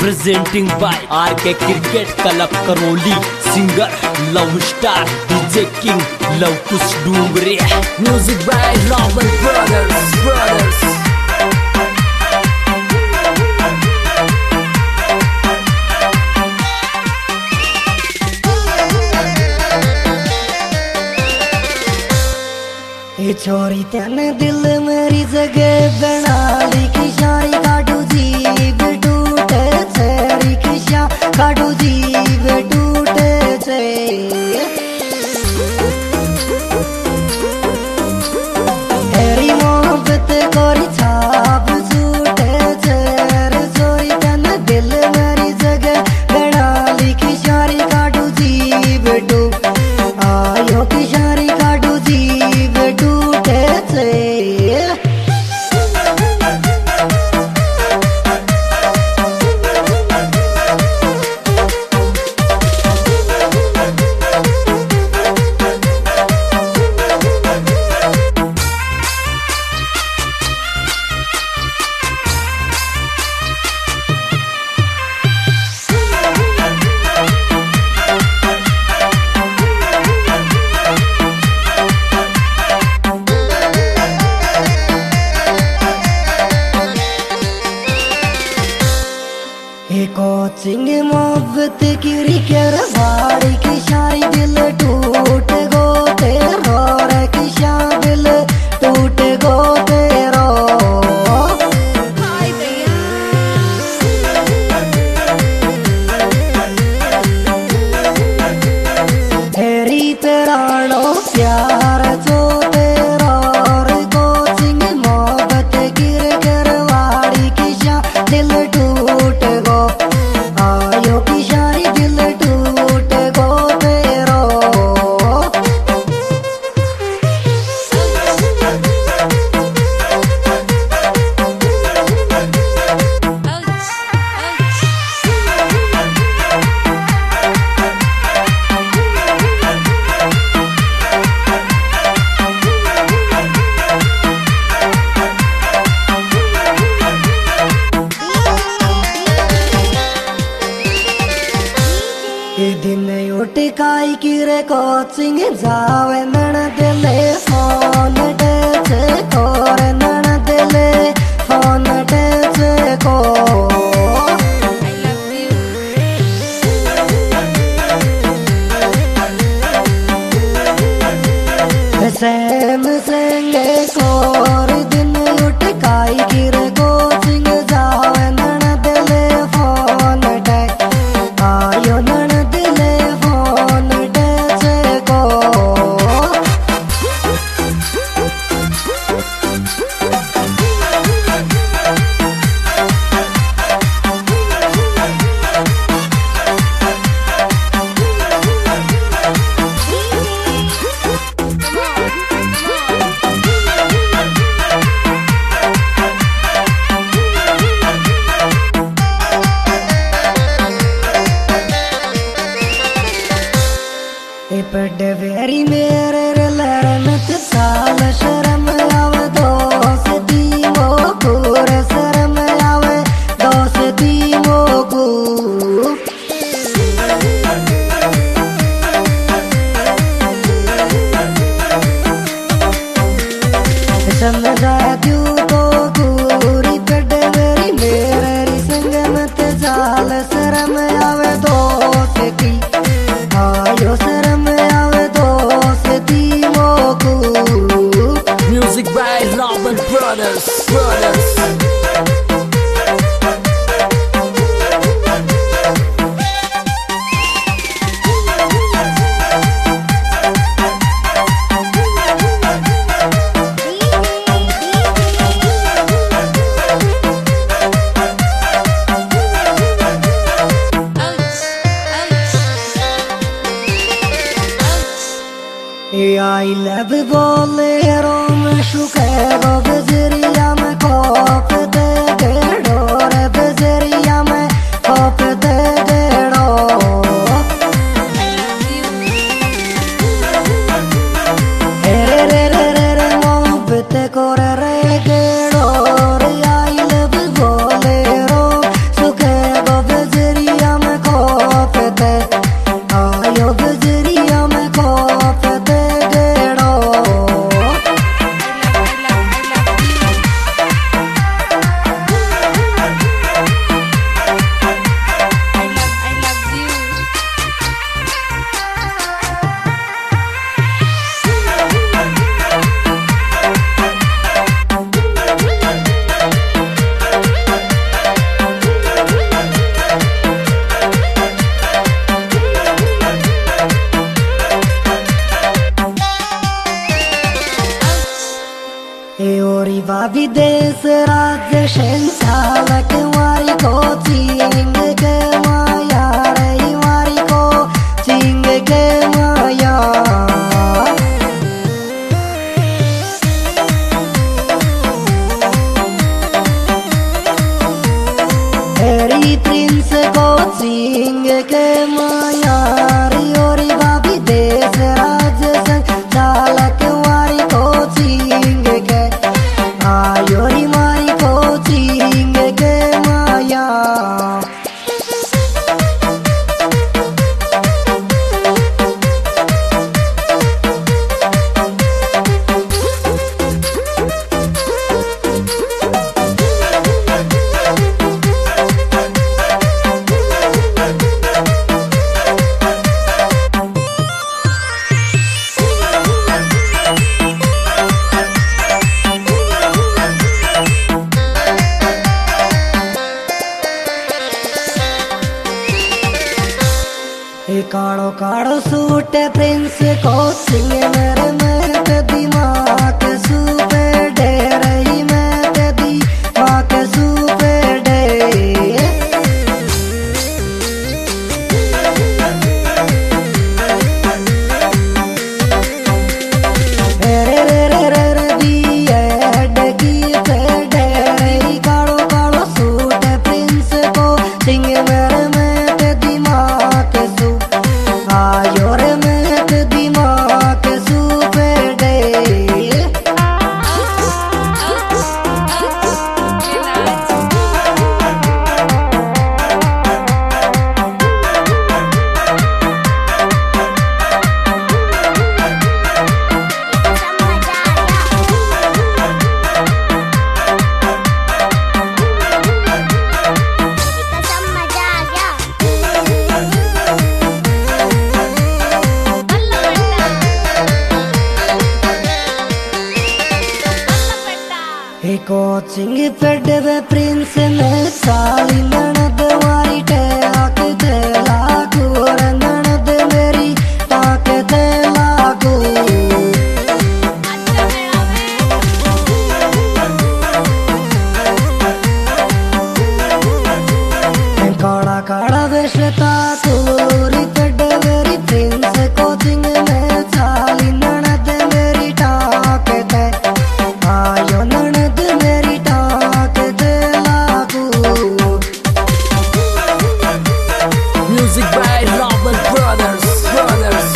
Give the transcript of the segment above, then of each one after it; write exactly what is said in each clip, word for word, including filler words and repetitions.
Presenting by R K cricket club Karauli, singer love star DJ king Luv Kush Dungre, music by Robert brothers brothers ये छोरी तेने दिल मेरी जगह बना ली कि शारी काटू जीव टूटे छेरी कि शा काटू जीव टूटे छे तेरी मोहब्बत कोरी छाप छूटे छेर छोरी तेने दिल मेरी जगह बना ली कि शारी काटू जीव टू आयो कि शारी काटू जीव टूटे छे कोचिंग मोहब्बत की करवाड़ी की शारी दिल टूट गो तेरो रे की शा दिल टूट गो तेरो तेरी तेरानो प्यार जो तेरा रे कोचिंग मोहब्बत की करवाड़ी की शा दिल टूट गो आयो की शारी दिल टूट गो तेरो दिन उठकाई की रे कोचिंग जावे नन दिले फोन टच कोर नन दिले फोन टच को सेम संगे कोर दिन उठकाई की रे कोचिंग जावे नन दिले फोन टच आयो नन पडवेरी मेरे लरनत साल शर्म आवे दोस्ती मोकू रे शर्म आवे दोस्ती मोकू समझा क्यों तो पूरी पडवेरी मेरे संग मत साल शर्म आवे दोस्ती आयो शर्म आवे दोस्ती मोकू music by Robert brothers brothers I love बोले रोम शुके गो बजरिया में खौफ दे गेड़ो रे बजरिया में खौफ दे गेड़ो रे रे रे रे रे मोहब्बत को रे रे गेड़ो रे आई लव बोले रोम शुके गो वेशन चालक मारी को चिंग के माया रे मारी को चिंग के माया हेरी प्रिंस को चिंग के माया रे ओरी बाबी देश राज चालक मारी को चिंग के आयोरी मारी को चिंग के माया काड़ो काड़ो सूट प्रिंस को सिंह मेरे में ते दिमाग सूपे डे रही मैं ते दिमाग सूपे डे रे रे रे रे रे दिए डगी पे डे रही काड़ो काड़ो सूट प्रिंस को सिंह मेरे में ते दिमाग सूप आयो रे मैं ते दिमाग सूपे डे कोचिंग पेडवे प्रिंस में साली ननद मारी टाक दे लागू रे ननद मेरी टाक दे लागू काड़ा काड़ा वेशता तूरी पेडवेरी प्रिंस कोचिंग में साली ननद मेरी टाक दे आयो ननद मेरी टाक दे लागू Music by Robert Brothers Brothers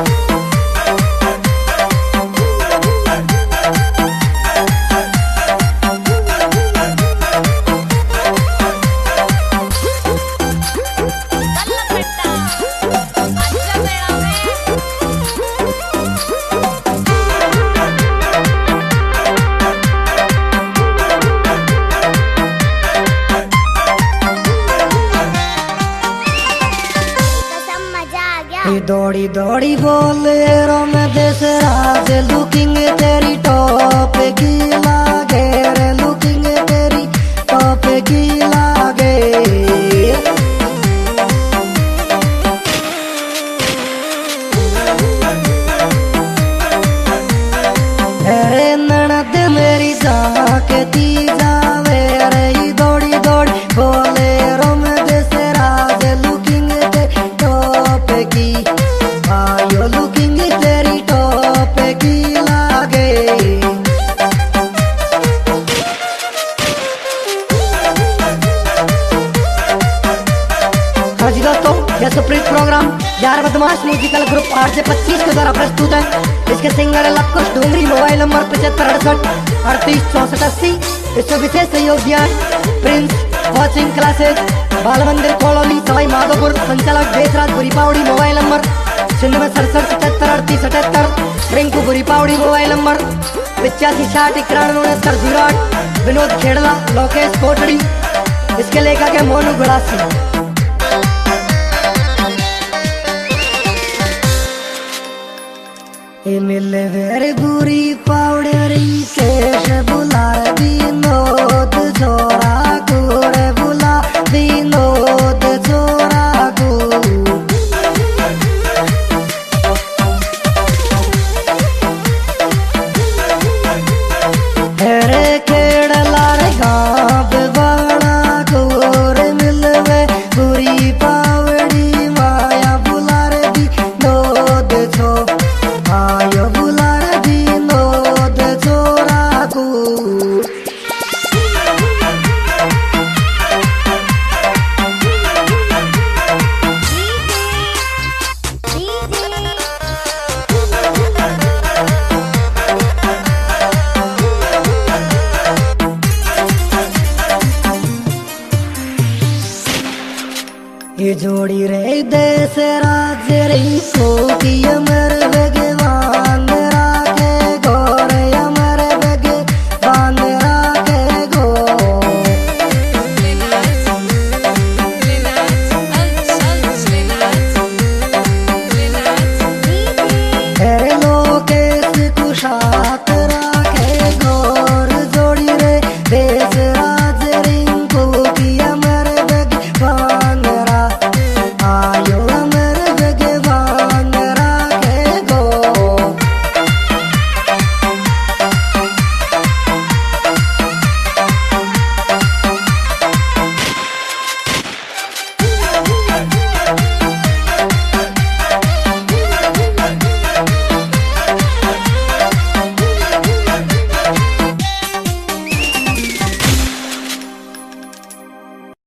दौड़ी दौड़ी बोले रो मैं देश राज लुकिंग तेरी टॉप की लागे रे लुकिंग तेरी टॉप की लागे अरे ननद मेरी जाके जावे रे दौड़ी दौड़ी बोले रो मैं देश राज लुकिंग तेरी टॉप की आयो लुकिंग तेरी टॉप की लागे हाँ जी दोस्तों, यह सुप्रीत प्रोग्राम यार बदमाश म्यूजिकल ग्रुप आठ से पच्चीस के द्वारा प्रस्तुत है। इसके सिंगर है लवकुश डूंगरी। मोबाइल नंबर पचहत्तर अड़सठ अड़तीस चौसठ अस्सी। इसमें विशेष सहयोग दिया है प्रिंस कोचिंग क्लासेस, बाल मंदिर कॉलोनी, सवाई माधोपुर, संचालक देशराज बुरीपावड़ी। मोबाइल नंबर छिन्नवे सड़सठ सतहत्तर अड़तीस अठहत्तर। रिंकू बुरीपावड़ी। मोबाइल नंबर पिचासी साठ इक्यानवे उनहत्तर जीरो आठ। विनोद खेड़ला, लोकेश कोटड़ी। इसके लेखक है मोनू गड़ासी। मिले वेरी बुरी पाउडरी केश बुला विनोद छोरा कुरे बुला विनोद छोरा को रे खेड़ला रे गाँव ये जोड़ी रे देश राज्य रे को की अमर भगवान